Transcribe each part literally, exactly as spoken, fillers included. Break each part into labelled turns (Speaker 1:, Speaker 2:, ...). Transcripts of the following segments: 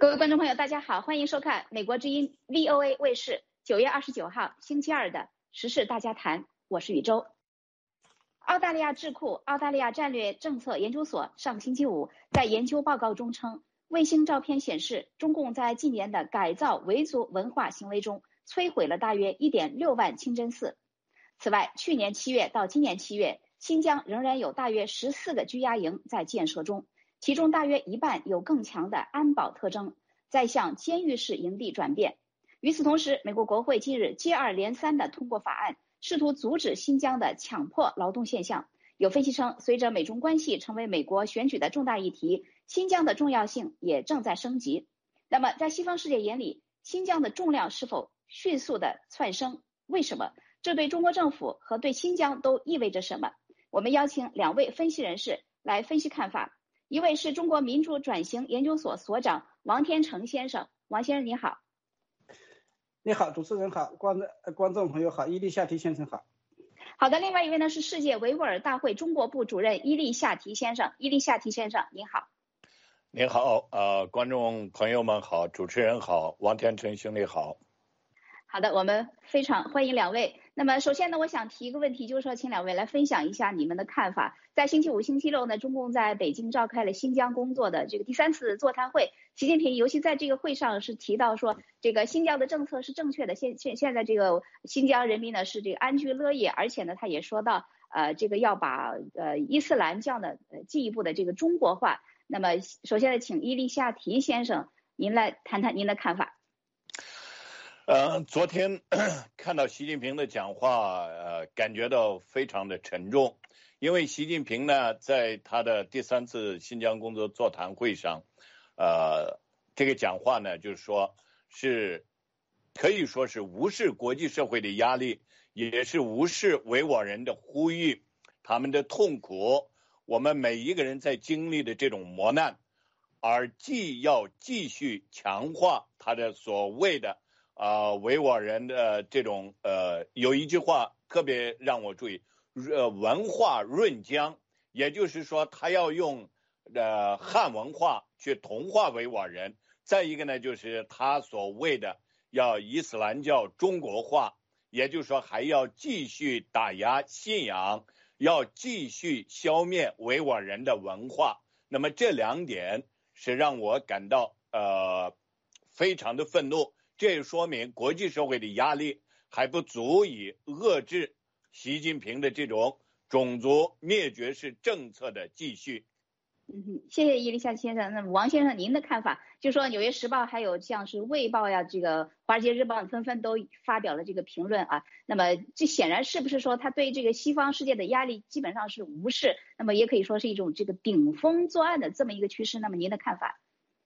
Speaker 1: 各位观众朋友，大家好，欢迎收看美国之音 V O A 卫视九月二十九号星期二的时事大家谈，我是宇宙。澳大利亚智库澳大利亚战略政策研究所上个星期五在研究报告中称，卫星照片显示，中共在近年的改造维族文化行为中摧毁了大约 一点六万清真寺。此外，去年七月到今年七月，新疆仍然有大约十四个拘押营在建设中，其中大约一半有更强的安保特征，在向监狱式营地转变。与此同时，美国国会近日接二连三地通过法案，试图阻止新疆的强迫劳动现象。有分析称，随着美中关系成为美国选举的重大议题，新疆的重要性也正在升级。那么在西方世界眼里，新疆的重量是否迅速的窜升？为什么？这对中国政府和对新疆都意味着什么？我们邀请两位分析人士来分析看法。一位是中国民主转型研究所所长王天成先生，王先生你好。
Speaker 2: 你好，主持人好，观观众朋友好，伊利夏提先生好。
Speaker 1: 好的，另外一位呢是世界维吾尔大会中国部主任伊利夏提先生，伊利夏提先生您好。
Speaker 3: 您好，呃，观众朋友们好，主持人好，王天成兄弟好。
Speaker 1: 好的，我们非常欢迎两位。那么首先呢，我想提一个问题，就是说请两位来分享一下你们的看法。在星期五、星期六呢，中共在北京召开了新疆工作的这个第三次座谈会。习近平尤其在这个会上是提到说，这个新疆的政策是正确的，现现现在这个新疆人民呢是这个安居乐业，而且呢他也说到，呃，这个要把呃伊斯兰教的呃进一步的这个中国化。那么首先呢，请伊利夏提先生您来谈谈您的看法。
Speaker 3: 呃，昨天看到习近平的讲话，呃，感觉到非常的沉重，因为习近平呢，在他的第三次新疆工作座谈会上，呃，这个讲话呢，就是说是可以说是无视国际社会的压力，也是无视维吾尔人的呼吁，他们的痛苦，我们每一个人在经历的这种磨难，而既要继续强化他的所谓的啊，维吾尔人的这种呃，有一句话特别让我注意，呃，文化润疆，也就是说，他要用呃汉文化去同化维吾尔人。再一个呢，就是他所谓的要伊斯兰教中国化，也就是说，还要继续打压信仰，要继续消灭维吾尔人的文化。那么这两点是让我感到呃非常的愤怒。这也说明国际社会的压力还不足以遏制习近平的这种种族灭绝式政策的继续。
Speaker 1: 嗯，谢谢伊利夏先生。那么王先生您的看法，就说《纽约时报》还有像是《卫报》呀，这个《华尔街日报》纷纷都发表了这个评论啊。那么这显然是不是说他对这个西方世界的压力基本上是无视，那么也可以说是一种这个顶风作案的这么一个趋势？那么您的看法？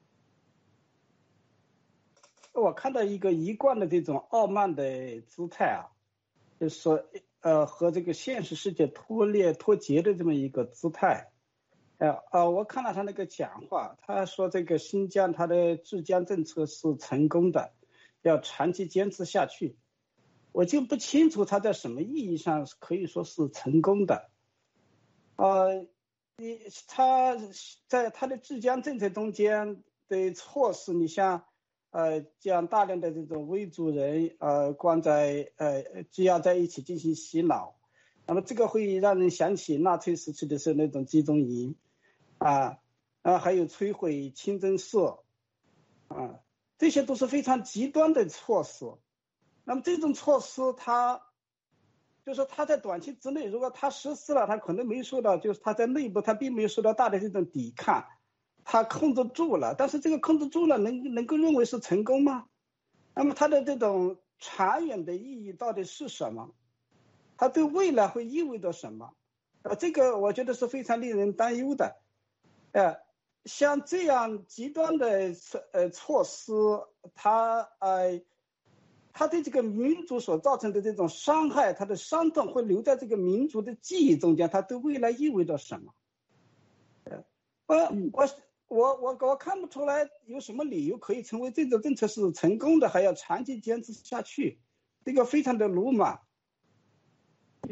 Speaker 2: 我看到一个一贯的这种傲慢的姿态啊，就是说呃和这个现实世界脱裂脱节的这么一个姿态。呃呃，我看了他那个讲话，他说这个新疆他的治疆政策是成功的，要长期坚持下去。我就不清楚他在什么意义上可以说是成功的。呃，你他在他的治疆政策中间的措施，你像呃，将大量的这种维族人呃关在呃羁押在一起进行洗脑，那么这个会让人想起纳粹时期的时候那种集中营啊，啊还有摧毁清真寺啊，这些都是非常极端的措施。那么这种措施它就是说他在短期之内，如果他实施了，他可能没受到，就是他在内部他并没有受到大的这种抵抗，他控制住了，但是这个控制住了能能够认为是成功吗？那么它的这种长远的意义到底是什么？它对未来会意味着什么？呃，这个我觉得是非常令人担忧的。呃，像这样极端的呃措施，它呃，它对这个民族所造成的这种伤害，它的伤痛会留在这个民族的记忆中间，它对未来意味着什么？呃，我我。我我我看不出来有什么理由可以成为这种政策是成功的，还要长期坚持下去，这个非常的鲁莽。
Speaker 1: 嗯，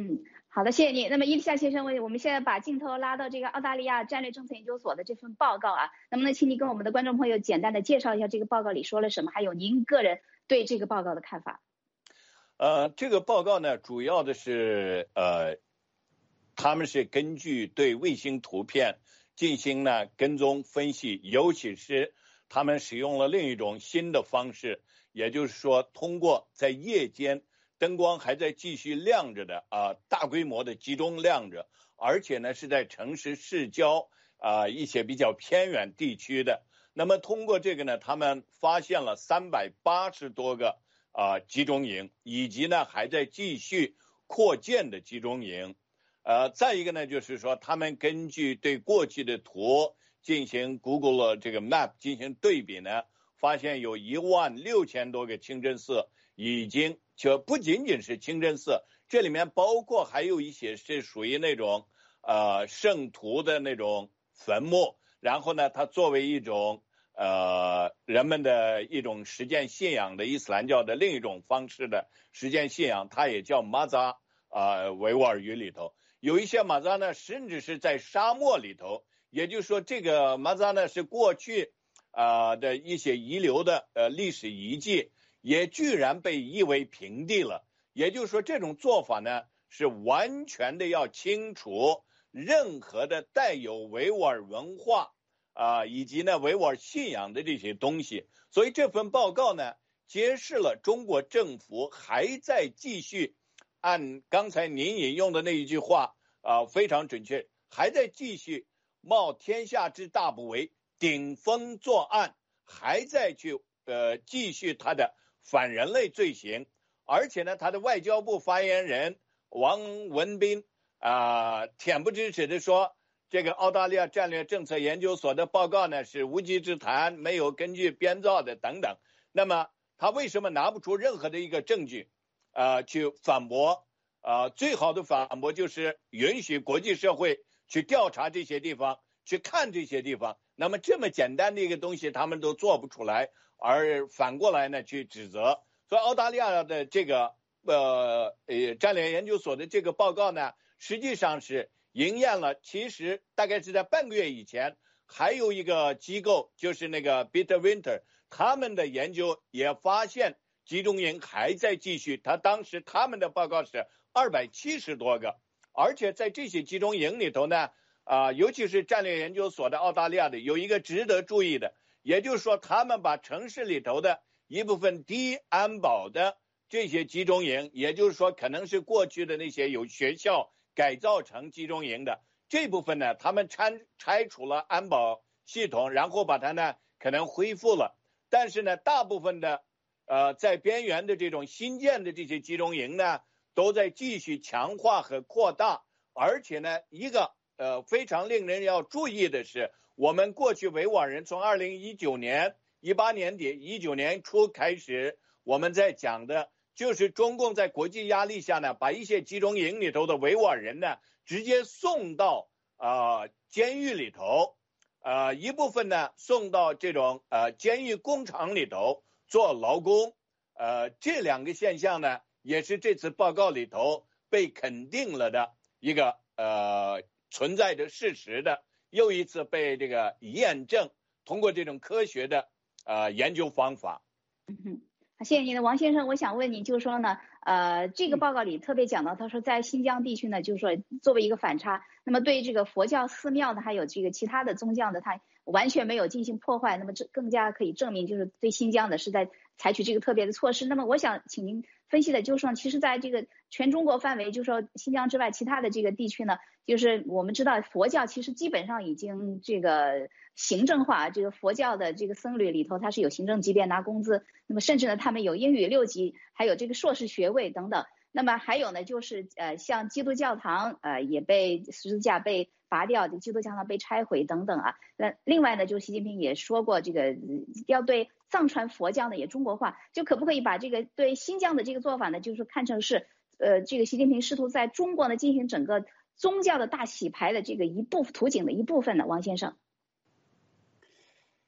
Speaker 1: 好的，谢谢你。那么伊丽莎先生，我们现在把镜头拉到这个澳大利亚战略政策研究所的这份报告啊，能不能请你跟我们的观众朋友简单的介绍一下这个报告里说了什么，还有您个人对这个报告的看法？
Speaker 3: 呃，这个报告呢，主要的是呃，他们是根据对卫星图片进行呢跟踪分析，尤其是他们使用了另一种新的方式，也就是说，通过在夜间灯光还在继续亮着的啊、呃，大规模的集中亮着，而且呢是在城市市郊啊、呃、一些比较偏远地区的。那么通过这个呢，他们发现了三百八十多个啊、呃、集中营，以及呢还在继续扩建的集中营。呃，再一个呢，就是说他们根据对过去的图进行 Google 这个 Map 进行对比呢，发现有一万六千多个清真寺已经。就不仅仅是清真寺，这里面包括还有一些是属于那种呃圣徒的那种坟墓，然后呢，它作为一种呃人们的一种实践信仰的伊斯兰教的另一种方式的实践信仰，它也叫马扎啊、呃，维吾尔语里头有一些马扎呢，甚至是在沙漠里头，也就是说，这个马扎呢是过去啊、呃、的一些遗留的呃历史遗迹。也居然被夷为平地了，也就是说，这种做法呢是完全的要清除任何的带有维吾尔文化啊、呃、以及呢维吾尔信仰的这些东西。所以这份报告呢揭示了中国政府还在继续按刚才您引用的那一句话啊、呃、非常准确，还在继续冒天下之大不韪，顶风作案，还在去呃继续他的反人类罪行。而且呢，他的外交部发言人王文斌啊、呃，恬不知耻的说，这个澳大利亚战略政策研究所的报告呢是无稽之谈，没有根据编造的等等。那么他为什么拿不出任何的一个证据啊、呃、去反驳啊、呃？最好的反驳就是允许国际社会去调查这些地方，去看这些地方。那么这么简单的一个东西，他们都做不出来。而反过来呢，去指责，所以澳大利亚的这个呃呃战略研究所的这个报告呢，实际上是应验了。其实大概是在半个月以前，还有一个机构，就是那个 Peter Winter， 他们的研究也发现集中营还在继续。他当时他们的报告是二百七十多个，而且在这些集中营里头呢，啊、呃，尤其是战略研究所的澳大利亚的有一个值得注意的。也就是说，他们把城市里头的一部分低安保的这些集中营，也就是说，可能是过去的那些有学校改造成集中营的这部分呢，他们拆拆除了安保系统，然后把它呢可能恢复了。但是呢，大部分的呃在边缘的这种新建的这些集中营呢，都在继续强化和扩大。而且呢，一个呃非常令人要注意的是，我们过去维吾尔人从二零一九年、一八年底、一九年初开始，我们在讲的就是中共在国际压力下呢，把一些集中营里头的维吾尔人呢，直接送到啊、呃、监狱里头，呃一部分呢送到这种呃监狱工厂里头做劳工，呃这两个现象呢，也是这次报告里头被肯定了的一个呃存在的事实的。又一次被这个验证，通过这种科学的呃研究方法。
Speaker 1: 嗯，谢谢您的王先生，我想问你，就是说呢，呃，这个报告里特别讲到，他说在新疆地区呢，就是说作为一个反差，那么对这个佛教寺庙呢，还有这个其他的宗教呢，它完全没有进行破坏，那么这更加可以证明，就是对新疆的是在采取这个特别的措施。那么我想请您分析的就是说，其实在这个全中国范围，就是说新疆之外其他的这个地区呢，就是我们知道佛教其实基本上已经这个行政化，这个佛教的这个僧侣里头它是有行政级别拿工资，那么甚至呢他们有英语六级，还有这个硕士学位等等。那么还有呢就是呃像基督教堂呃也被十字架被拔掉，基督教堂被拆毁等等啊。那另外呢就是习近平也说过，这个要对藏传佛教呢也中国化，就可不可以把这个对新疆的这个做法呢，就是看成是呃这个习近平试图在中国呢进行整个宗教的大洗牌的这个一部途径的一部分呢？王先生。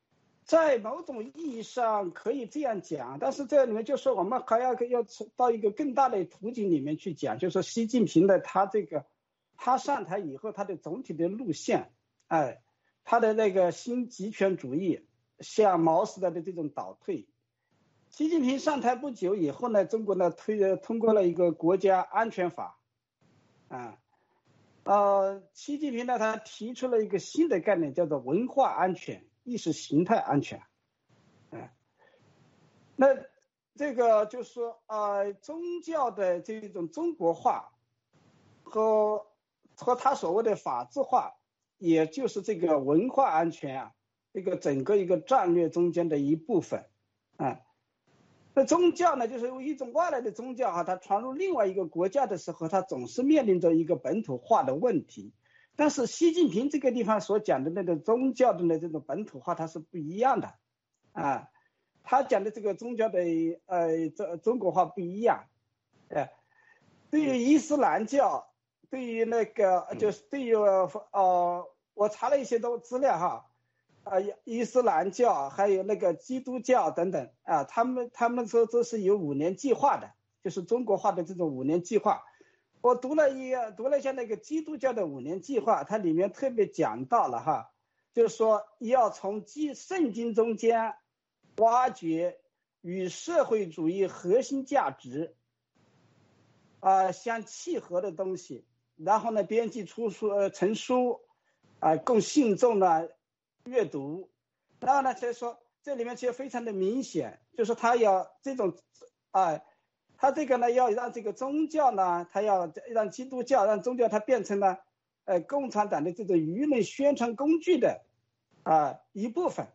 Speaker 2: 在某种意义上可以这样讲，但是这里面就是我们还要要到一个更大的图景里面去讲，就是说习近平的他这个他上台以后他的总体的路线，哎，他的那个新极权主义向毛时代的这种倒退。习近平上台不久以后呢，中国呢推通过了一个国家安全法，啊，呃，习近平呢他提出了一个新的概念，叫做文化安全、意识形态安全，啊，那这个就是说，呃，宗教的这种中国化和和他所谓的法治化，也就是这个文化安全啊，这个整个一个战略中间的一部分，啊。那宗教呢，就是一种外来的宗教哈，它传入另外一个国家的时候，它总是面临着一个本土化的问题。但是习近平这个地方所讲的那个宗教的呢这种本土化，它是不一样的，啊，他讲的这个宗教的呃这中国化不一样，呃，对于伊斯兰教，对于那个就是对于呃我查了一些都资料哈。啊，伊斯兰教还有那个基督教等等啊，他们他们说都是有五年计划的，就是中国化的这种五年计划。我读了一读了一下那个基督教的五年计划，它里面特别讲到了哈，就是说要从基圣经中间挖掘与社会主义核心价值啊相契合的东西，然后呢编辑出书呃成书啊供信众呢阅读，然后呢，所以说这里面其实非常的明显，就是他要这种，啊、呃，他这个呢要让这个宗教呢，他要让基督教让宗教它变成了，呃，共产党的这种舆论宣传工具的，啊、呃、一部分。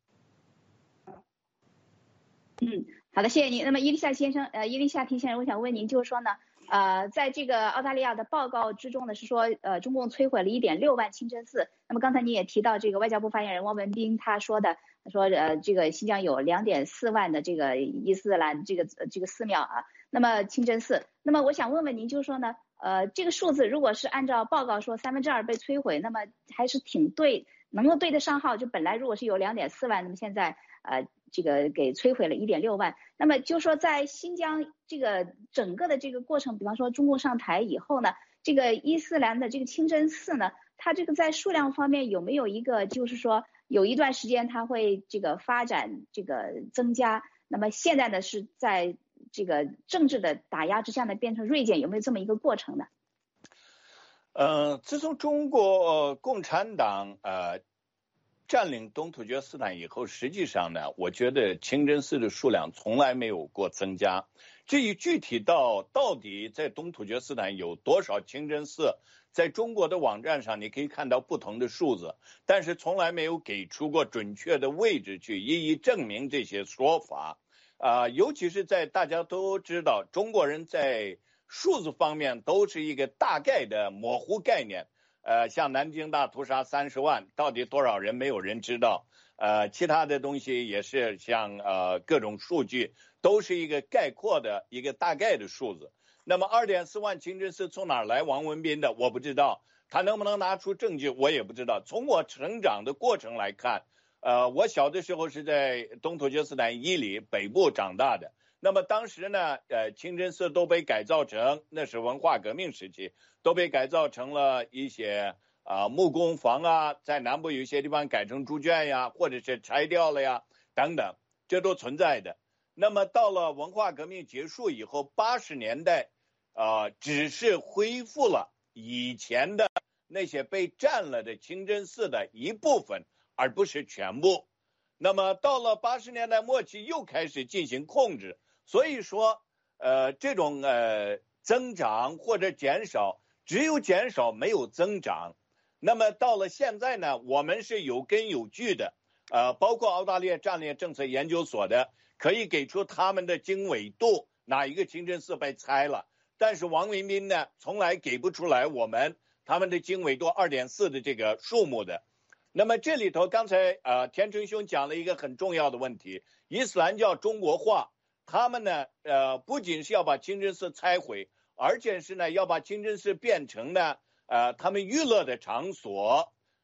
Speaker 1: 嗯，好的，谢谢您。那么伊丽莎先生，呃，伊丽莎提先生，我想问您，就是说呢。呃，在这个澳大利亚的报告之中呢，是说，呃，中共摧毁了一点六万清真寺。那么刚才你也提到，这个外交部发言人汪文斌他说的，他说，呃，这个新疆有两点四万的这个伊斯兰这个这个寺庙啊，那么清真寺。那么我想问问您，就是说呢，呃，这个数字如果是按照报告说三分之二被摧毁，那么还是挺对，能够对得上号。就本来如果是有两点四万，那么现在呃。这个给摧毁了一点六万，那么就说在新疆这个整个的这个过程，比方说中共上台以后呢，这个伊斯兰的这个清真寺呢，它这个在数量方面有没有一个就是说有一段时间它会这个发展这个增加，那么现在呢是在这个政治的打压之下呢变成锐减，有没有这么一个过程呢？
Speaker 3: 呃，自从中国共产党呃。占领东突厥斯坦以后，实际上呢，我觉得清真寺的数量从来没有过增加。至于具体到到底在东突厥斯坦有多少清真寺，在中国的网站上你可以看到不同的数字，但是从来没有给出过准确的位置去一一证明这些说法。啊、呃，尤其是在大家都知道中国人在数字方面都是一个大概的模糊概念。呃，像南京大屠杀三十万，到底多少人没有人知道。呃，其他的东西也是像呃各种数据，都是一个概括的一个大概的数字。那么二点四万清真寺从哪儿来？王文斌的我不知道，他能不能拿出证据我也不知道。从我成长的过程来看，呃，我小的时候是在东突厥斯坦伊犁北部长大的。那么当时呢，呃，清真寺都被改造成，那是文化革命时期，都被改造成了一些啊、呃、木工房啊，在南部有一些地方改成猪圈呀，或者是拆掉了呀，等等，这都存在的。那么到了文化革命结束以后，八十年代，啊、呃，只是恢复了以前的那些被占了的清真寺的一部分，而不是全部。那么到了八十年代末期，又开始进行控制。所以说，呃，这种呃增长或者减少，只有减少没有增长。那么到了现在呢，我们是有根有据的，呃，包括澳大利亚战略政策研究所的，可以给出他们的经纬度，哪一个清真寺被拆了。但是王文斌呢，从来给不出来我们他们的经纬度 二点四 的这个数目的。那么这里头刚才呃田成兄讲了一个很重要的问题，伊斯兰教中国化。他们呢，呃，不仅是要把清真寺拆毁，而且是呢要把清真寺变成呢，呃，他们娱乐的场所，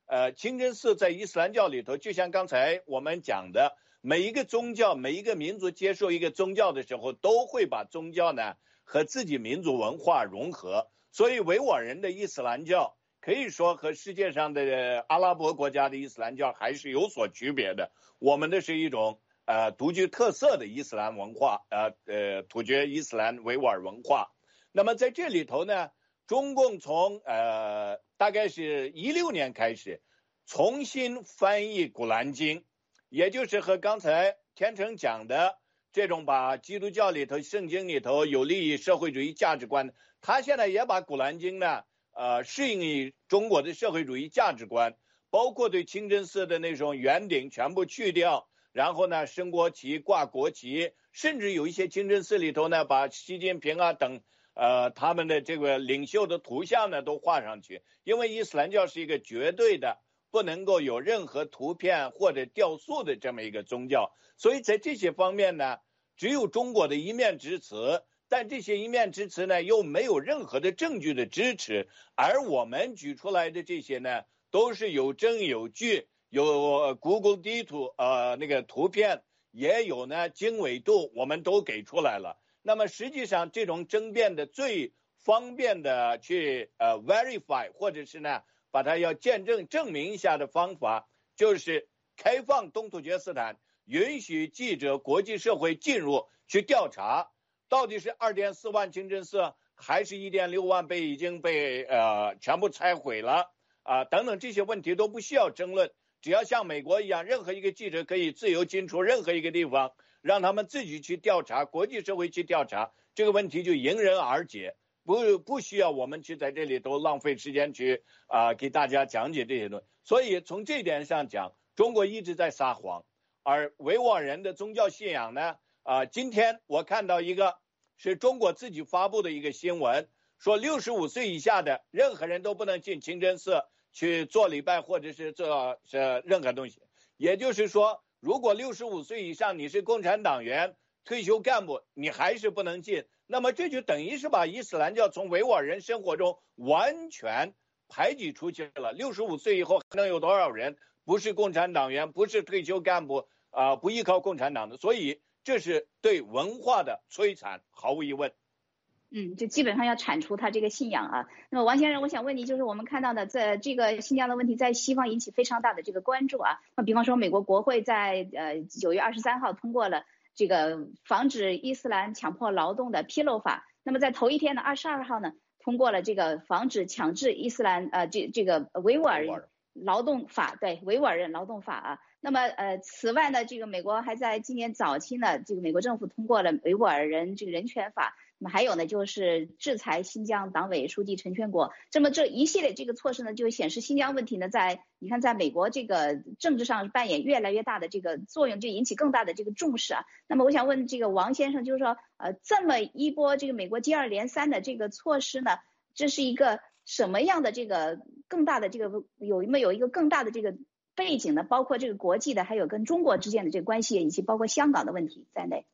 Speaker 3: 呃，清真寺在伊斯兰教里头，就像刚才我们讲的，每一个宗教、每一个民族接受一个宗教的时候，都会把宗教呢和自己民族文化融合。所以维吾尔人的伊斯兰教可以说和世界上的阿拉伯国家的伊斯兰教还是有所区别的。我们的是一种呃独具特色的伊斯兰文化，呃呃突厥伊斯兰维吾尔文化。那么在这里头呢，中共从呃大概是一六年开始重新翻译古兰经，也就是和刚才天成讲的这种把基督教里头圣经里头有利于社会主义价值观，他现在也把古兰经呢呃适应于中国的社会主义价值观，包括对清真寺的那种圆顶全部去掉，然后呢升国旗挂国旗，甚至有一些清真寺里头呢把习近平啊等呃，他们的这个领袖的图像呢都画上去，因为伊斯兰教是一个绝对的不能够有任何图片或者雕塑的这么一个宗教，所以在这些方面呢，只有中国的一面之词，但这些一面之词呢又没有任何的证据的支持，而我们举出来的这些呢都是有证有据，有 Google 地图呃那个图片，也有呢经纬度，我们都给出来了。那么实际上这种争辩的最方便的去呃 verify 或者是呢把它要见证证明一下的方法，就是开放东突厥斯坦，允许记者国际社会进入去调查到底是 二点四万清真寺还是 一点六万被已经被呃全部拆毁了啊、呃、等等，这些问题都不需要争论，只要像美国一样，任何一个记者可以自由进出任何一个地方，让他们自己去调查，国际社会去调查，这个问题就迎刃而解，不不需要我们去在这里都浪费时间去啊、呃、给大家讲解这些东西。所以从这点上讲，中国一直在撒谎，而维吾尔人的宗教信仰呢，啊、呃，今天我看到一个是中国自己发布的一个新闻，说六十五岁以下的任何人都不能进清真寺去做礼拜或者是做是任何东西，也就是说，如果六十五岁以上你是共产党员、退休干部，你还是不能进。那么这就等于是把伊斯兰教从维吾尔人生活中完全排挤出去了。六十五岁以后还能有多少人不是共产党员、不是退休干部啊、呃，不依靠共产党的？所以这是对文化的摧残，毫无疑问。
Speaker 1: 嗯，就基本上要铲除他这个信仰啊。那么王先生，我想问你，就是我们看到的在这个新疆的问题在西方引起非常大的这个关注啊。那比方说美国国会在呃九月二十三号通过了这个防止伊斯兰强迫劳动的披露法，那么在头一天呢二十二号呢通过了这个防止强制伊斯兰呃这这个维吾尔人劳动法，对维吾尔人劳动法啊。那么呃此外呢，这个美国还在今年早期呢，这个美国政府通过了维吾尔人这个人权法。那么还有呢，就是制裁新疆党委书记陈全国。这么这一系列这个措施呢，就显示新疆问题呢，在你看，在美国这个政治上扮演越来越大的这个作用，就引起更大的这个重视啊。那么我想问这个王先生，就是说，呃，这么一波这个美国接二连三的这个措施呢，这是一个什么样的这个更大的这个有没有一个更大的这个背景呢？包括这个国际的，还有跟中国之间的这个关系，以及包括香港的问题在内。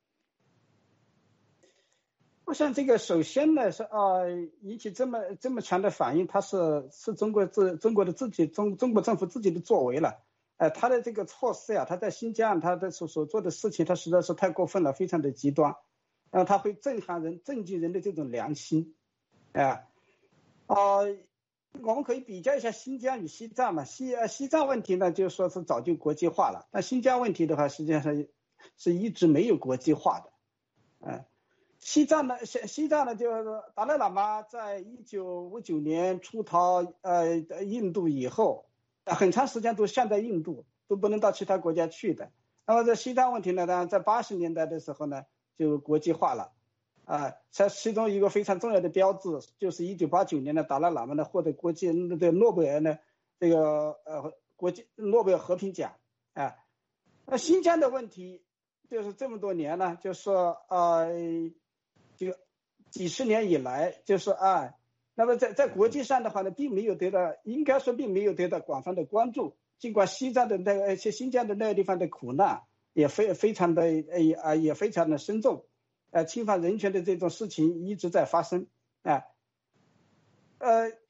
Speaker 2: 我想这个首先呢是啊、呃、引起这么这么强的反应，它是是中国自中国的自己中中国政府自己的作为了，呃，他的这个措施呀、啊，他在新疆他的所所做的事情，他实在是太过分了，非常的极端，然后他会震撼人、震惊人的这种良心，啊、呃，啊、呃，我们可以比较一下新疆与西藏嘛，西呃西藏问题呢，就说是早就国际化了，但新疆问题的话，实际上是是一直没有国际化的，嗯、呃。西藏呢，西西藏呢，就是达赖喇嘛在一九五九年出逃呃印度以后，很长时间都限在印度，都不能到其他国家去的。那么这西藏问题呢，当然在八十年代的时候呢，就国际化了，啊，在其中一个非常重要的标志就是一九八九年的达赖喇嘛呢获得国际的诺贝尔呢这个呃国际诺贝尔和平奖啊。那新疆的问题就是这么多年呢，就是说呃。就几十年以来，就是啊，那么在在国际上的话呢，并没有得到，应该说并没有得到广泛的关注。尽管西藏的那个、呃、新疆的那个地方的苦难也非非常的呃啊也非常的深重，呃，侵犯人权的这种事情一直在发生啊。呃，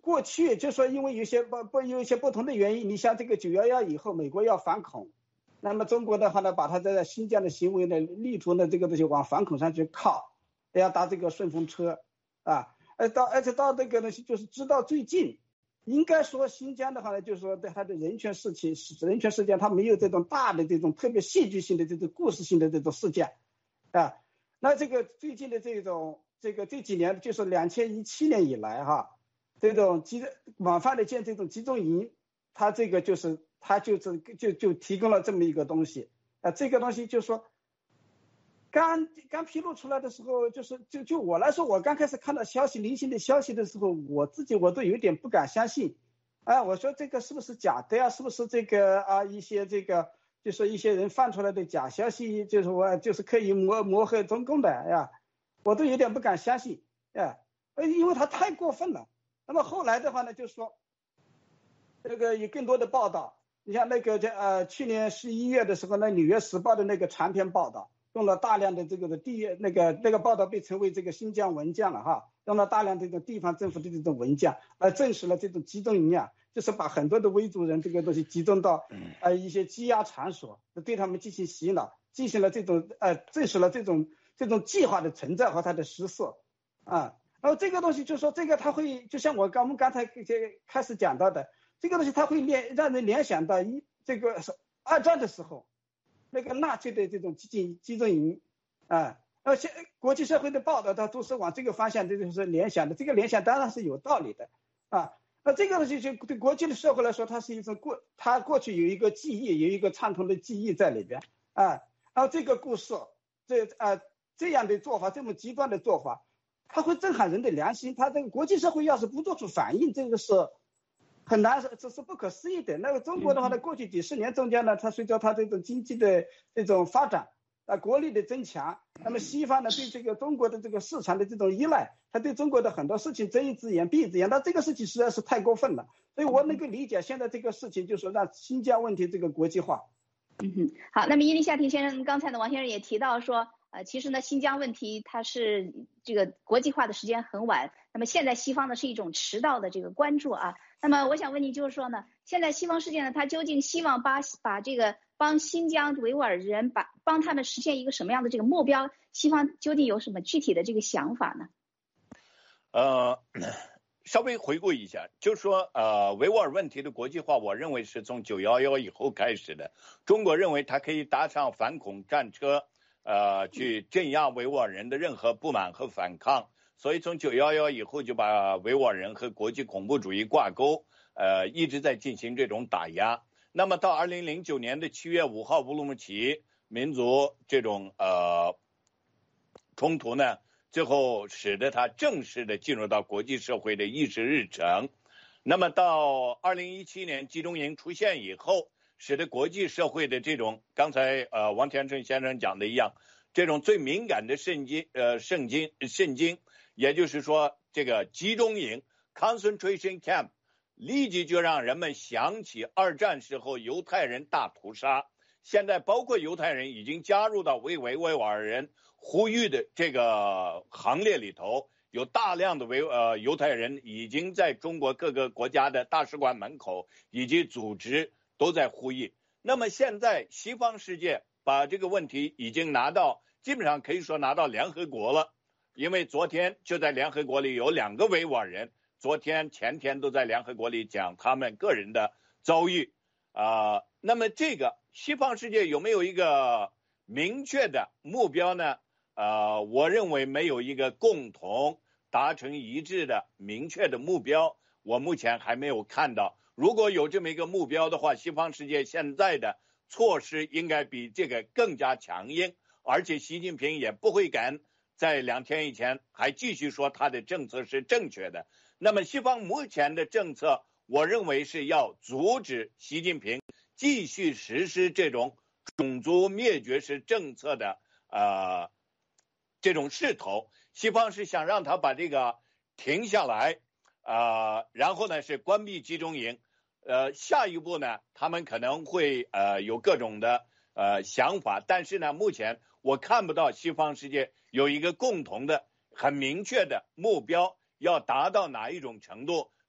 Speaker 2: 过去就说因为有些不不有一些不同的原因，你像这个九幺幺以后，美国要反恐，那么中国的话呢，把它在新疆的行为呢，力图呢这个东西往反恐上去靠，要搭这个顺风车啊，而到而且到这个呢，就是直到最近，应该说新疆的话呢，就是说对它的人权事情、人权事件，它没有这种大的这种特别戏剧性的这种故事性的这种事件啊。那这个最近的这种这个这几年，就是两千一七年以来哈。这种集广泛的建这种集中营，它这个就是它就是就就提供了这么一个东西啊，这个东西就是说，刚刚披露出来的时候，就是就就我来说，我刚开始看到消息零星的消息的时候，我自己我都有点不敢相信，啊，我说这个是不是假的呀？是不是这个啊一些这个就是一些人放出来的假消息，就是我就是可以抹抹黑中共的呀，我都有点不敢相信呀，因为它太过分了。那么后来的话呢，就是说，这个有更多的报道。你像那个在呃去年十一月的时候呢，《纽约时报》的那个长篇报道，用了大量的这个的地那个那个报道被称为这个新疆文件了哈，用了大量这种地方政府的这种文件，来证实了这种集中营啊，就是把很多的维族人这个东西集中到呃一些羁押场所，对他们进行洗脑，进行了这种呃证实了这种这种计划的存在和它的实施啊。然后这个东西就是说，这个它会就像我刚我们刚才开始讲到的，这个东西它会联让人联想到一这个二战的时候，那个纳粹的这种集中集中营啊，而且国际社会的报道它都是往这个方向，这就是联想的，这个联想当然是有道理的啊。那这个东西就对国际的社会来说，它是一种过，它过去有一个记忆，有一个畅通的记忆在里边啊。然后这个故事，这啊这样的做法，这么极端的做法。它会震撼人的良心，它这个国际社会要是不做出反应，这个是很难，这是不可思议的。那个中国的话呢，过去几十年中间呢，它随着它这种经济的这种发展啊，国力的增强，那么西方呢对这个中国的这个市场的这种依赖，它对中国的很多事情睁一只眼闭一只眼，那这个事情实在是太过分了。所以我能够理解现在这个事情，就是让新疆问题这个国际化。
Speaker 1: 嗯哼，好，那么伊丽夏提先生，刚才呢王先生也提到说。呃，其实呢，新疆问题它是这个国际化的时间很晚，那么现在西方呢是一种迟到的这个关注啊。那么我想问你，就是说呢，现在西方世界呢，它究竟希望把把这个帮新疆维吾尔人把帮他们实现一个什么样的这个目标？西方究竟有什么具体的这个想法呢？
Speaker 3: 呃，稍微回顾一下，就是说，呃，维吾尔问题的国际化，我认为是从九幺幺以后开始的。中国认为它可以搭上反恐战车。呃，去镇压维吾尔人的任何不满和反抗，所以从九幺幺以后就把维吾尔人和国际恐怖主义挂钩，呃，一直在进行这种打压。那么到二零零九年的七月五号乌鲁木齐民族这种呃冲突呢，最后使得它正式的进入到国际社会的议事日程。那么到二零一七年集中营出现以后，使得国际社会的这种刚才呃王天成先生讲的一样，这种最敏感的圣经呃圣经圣经，也就是说这个集中营 concentration camp， 立即就让人们想起二战时候犹太人大屠杀。现在包括犹太人已经加入到为维吾尔人呼吁的这个行列里头，有大量的维呃犹太人已经在中国各个国家的大使馆门口以及组织都在呼吁。那么现在西方世界把这个问题已经拿到，基本上可以说拿到联合国了，因为昨天就在联合国里有两个维吾尔人，昨天前天都在联合国里讲他们个人的遭遇啊、呃。那么这个西方世界有没有一个明确的目标呢？呃，我认为没有一个共同达成一致的明确的目标，我目前还没有看到。如果有这么一个目标的话，西方世界现在的措施应该比这个更加强硬，而且习近平也不会敢在两天以前还继续说他的政策是正确的。那么西方目前的政策，我认为是要阻止习近平继续实施这种种族灭绝式政策的呃这种势头。西方是想让他把这个停下来，呃，然后呢是关闭集中营。呃，下一步呢，他们可能会呃有各种的呃想法，但是呢，目前我看不到西方世界有一个共同的、很明确的目标，要达到哪一种程度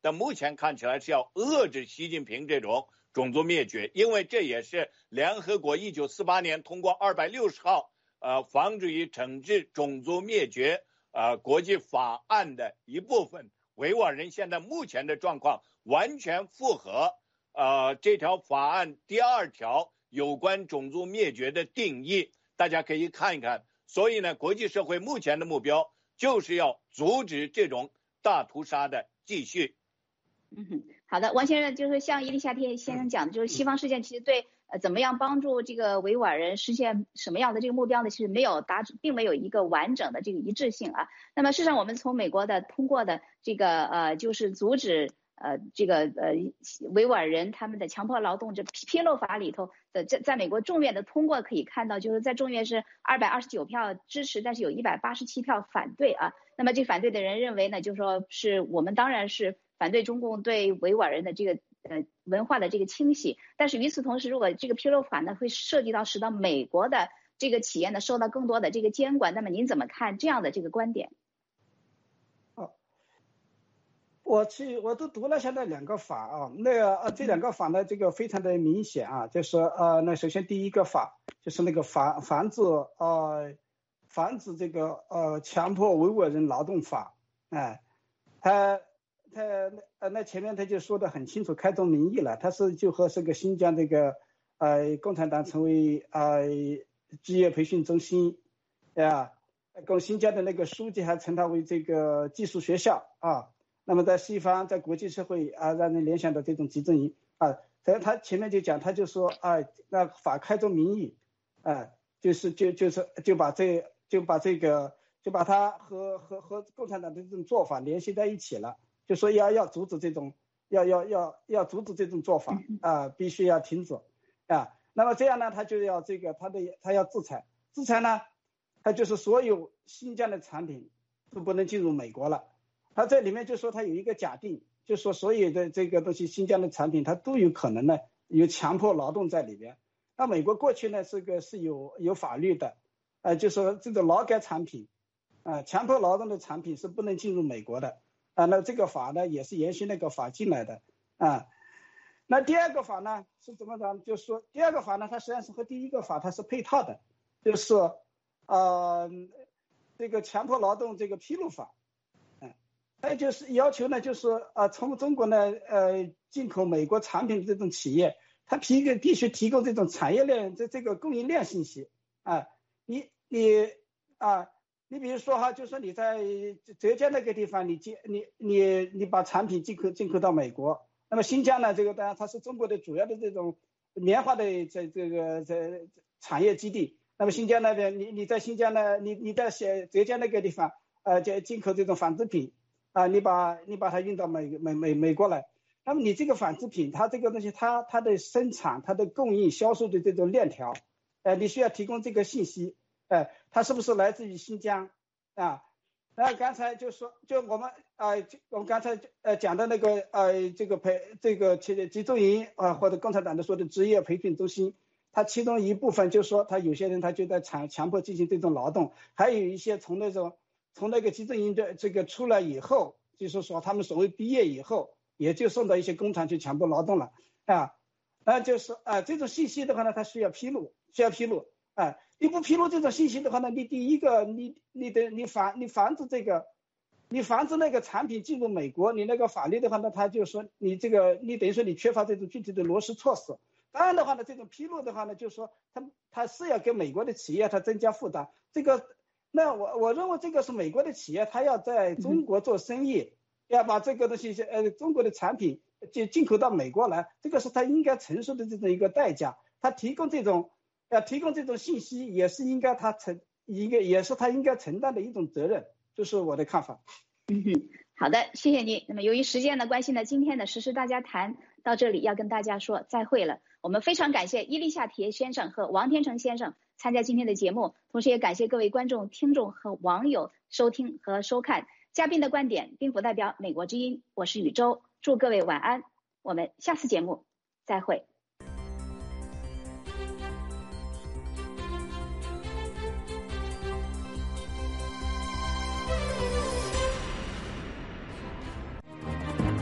Speaker 3: 但目前看起来是要遏制习近平这种种族灭绝，因为这也是联合国一九四八年通过二百六十号呃防止与惩治种族灭绝呃国际法案的一部分。维吾尔人现在目前的状况完全符合呃这条法案第二条有关种族灭绝的定义，大家可以看一看。所以呢，国际社会目前的目标就是要阻止这种大屠杀的继续。
Speaker 1: 嗯哼，好的，王先生，就是像伊丽莎白先生讲的，就是西方世界其实对呃怎么样帮助这个维吾尔人实现什么样的这个目标呢？其实没有达，并没有一个完整的这个一致性啊。那么事实上，我们从美国的通过的这个呃就是阻止呃这个呃维吾尔人他们的强迫劳动这披露法里头的，在在美国众院的通过可以看到，就是在众院是二百二十九票支持，但是有一百八十七票反对啊。那么这反对的人认为呢，就是说是我们当然是反对中共对维吾尔人的这个呃文化的这个清洗，但是与此同时，如果这个披露法呢会涉及到使到美国的这个企业呢受到更多的这个监管，那么您怎么看这样的这个观点？
Speaker 2: 哦，我去我都读了现在两个法啊，那个呃这两个法呢这个非常的明显啊，就是呃那首先第一个法就是那个防防止呃防止这个呃强迫维吾尔人劳动法，哎、呃，他。他呃，那前面他就说的很清楚，开宗明义了，他是就和这个新疆这个呃共产党成为呃职业培训中心，啊，跟新疆的那个书记还称它为这个技术学校啊。那么在西方，在国际社会啊，让人联想到这种集中营啊。他他前面就讲，他就说啊，那法开宗明义，啊，就是就就是就把这就把这个就把它和和和共产党的这种做法联系在一起了。就说要要阻止这种，要要要要阻止这种做法啊，必须要停止啊。那么这样呢，他就要这个他的他要制裁，制裁呢，他就是所有新疆的产品都不能进入美国了。他这里面就说他有一个假定，就说所有的这个东西新疆的产品，它都有可能呢有强迫劳动在里边。那美国过去呢这个是有有法律的，呃，就说这个劳改产品，啊、呃，强迫劳动的产品是不能进入美国的。啊，那这个法呢也是延续那个法进来的啊。那第二个法呢是怎么着？就是说第二个法呢，它实际上是和第一个法它是配套的，就是呃这个强迫劳动这个披露法，嗯，还有就是要求呢，就是啊从中国呢呃进口美国产品的这种企业，它提个必须提供这种产业链这这个供应链信息啊，你你啊。你比如说哈，就说你在浙江那个地方，你进你你你把产品进口进口到美国，那么新疆呢，这个当然它是中国的主要的这种棉花的这这个这产业基地。那么新疆那边，你你在新疆呢，你你在浙江那个地方，呃，就进口这种纺织品啊、呃，你把你把它运到美美美美国来，那么你这个纺织品，它这个东西，它它的生产、它的供应、销售的这种链条，呃，你需要提供这个信息。呃，它是不是来自于新疆啊？那刚才就说，就我们啊、呃，我们刚才呃讲的那个呃，这个培这个集集中营啊，或者共产党的说的职业培训中心，它其中一部分就是说，他有些人他就在强强迫进行这种劳动，还有一些从那种从那个集中营的这个出来以后，就是说他们所谓毕业以后，也就送到一些工厂去强迫劳动了啊。那就是啊，这种信息的话呢，它需要披露，需要披露啊。你不披露这种信息的话呢，你第一个，你你的你防你防止这个，你防止那个产品进入美国，你那个法律的话呢，他就说你这个你等于说你缺乏这种具体的落实措施。当然的话呢，这种披露的话呢，就是说他他是要给美国的企业他增加负担。这个，那我我认为这个是美国的企业，他要在中国做生意，要把这个东西呃中国的产品就进口到美国来，这个是他应该承受的这种一个代价。他提供这种。要提供这种信息，也是应该他承一个，也是他应该承担的一种责任，这是我的看法。
Speaker 1: 嗯哼，好的，谢谢你。那么由于时间的关系呢，今天的时事大家谈到这里要跟大家说再会了。我们非常感谢伊丽夏铁先生和王天成先生参加今天的节目，同时也感谢各位观众、听众和网友收听和收看。嘉宾的观点并不代表美国之音，我是宇宙，祝各位晚安，我们下次节目再会。